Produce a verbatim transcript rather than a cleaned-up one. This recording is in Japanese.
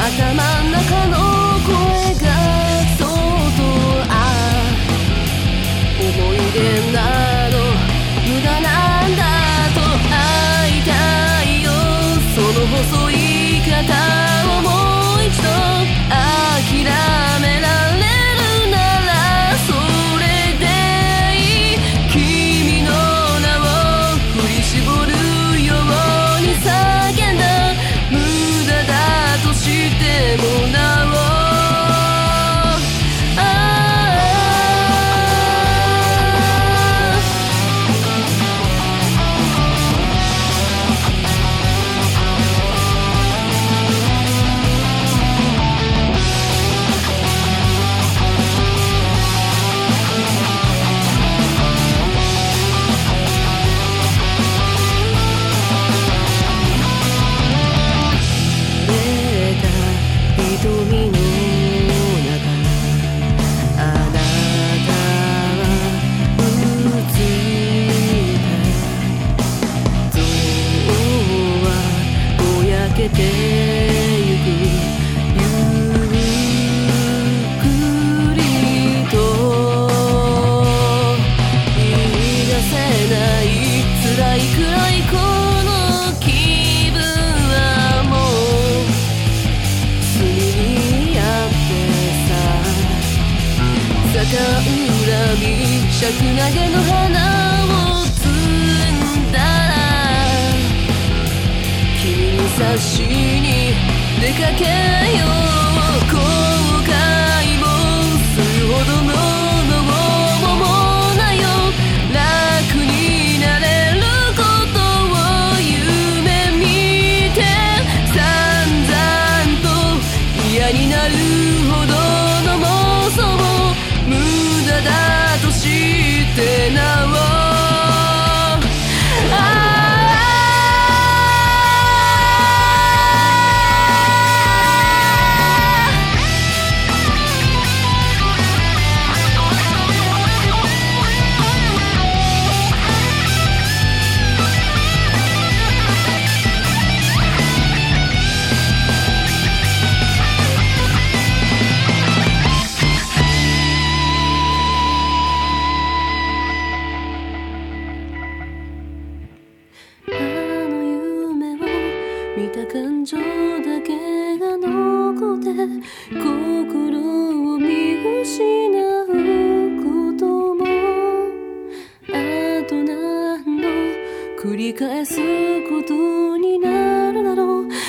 頭の中の声がそっとあ思い出など無駄なんだと会いたいよその細い肩をもう一度諦められるならそれでいい君の名を振り絞るように叫んだ無駄だとしてもなおてゆくゆっくりと言い出せない辛いくらいこの気分はもう隅にあってさ逆恨み尺投げの花を摘んだら差しに出かけよう後悔もするほどののももないよ楽になれることを夢見て散々と嫌になるほどの妄想も無駄だとしてなお見た感情だけが残って心を見失うこともあと何度繰り返すことになるだろう